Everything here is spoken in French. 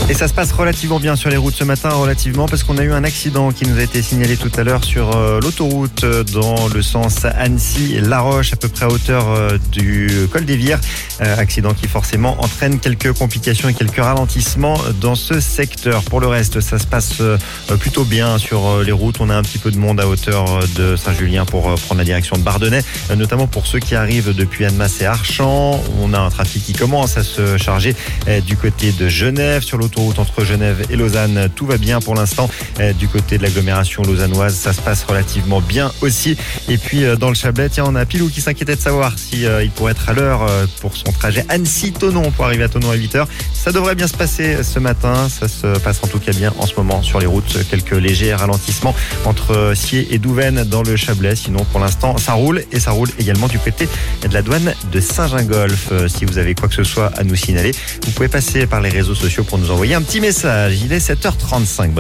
Et ça se passe relativement bien sur les routes ce matin, parce qu'on a eu un accident qui nous a été signalé tout à l'heure sur l'autoroute dans le sens Annecy-La Roche, à peu près à hauteur du col des Vires. Accident qui forcément entraîne quelques complications et quelques ralentissements dans ce secteur. Pour le reste, ça se passe plutôt bien sur les routes. On a un petit peu de monde à hauteur de Saint-Julien pour prendre la direction de Bardonnay, notamment pour ceux qui arrivent depuis Annemasse et Archamps. On a un trafic qui commence à se charger du côté de Genève. Sur l'autoroute entre Genève et Lausanne, tout va bien pour l'instant. Du côté de l'agglomération lausannoise, ça se passe relativement bien aussi. Et puis dans le Chablais, on a Pilou qui s'inquiétait de savoir si il pourrait être à l'heure pour son trajet Annecy-Thonon pour arriver à Thonon à 8h. Ça devrait bien se passer ce matin. Ça se passe en tout cas bien en ce moment sur les routes. Quelques légers ralentissements entre Sciez et Douvaine dans le Chablais. Sinon, pour l'instant, ça roule, et ça roule également du côté de la douane de Saint-Gingolph. Si vous avez quoi que ce soit à nous signaler, vous pouvez passer par les réseaux sociaux pour nous envoyer un petit message. Il est 7h35.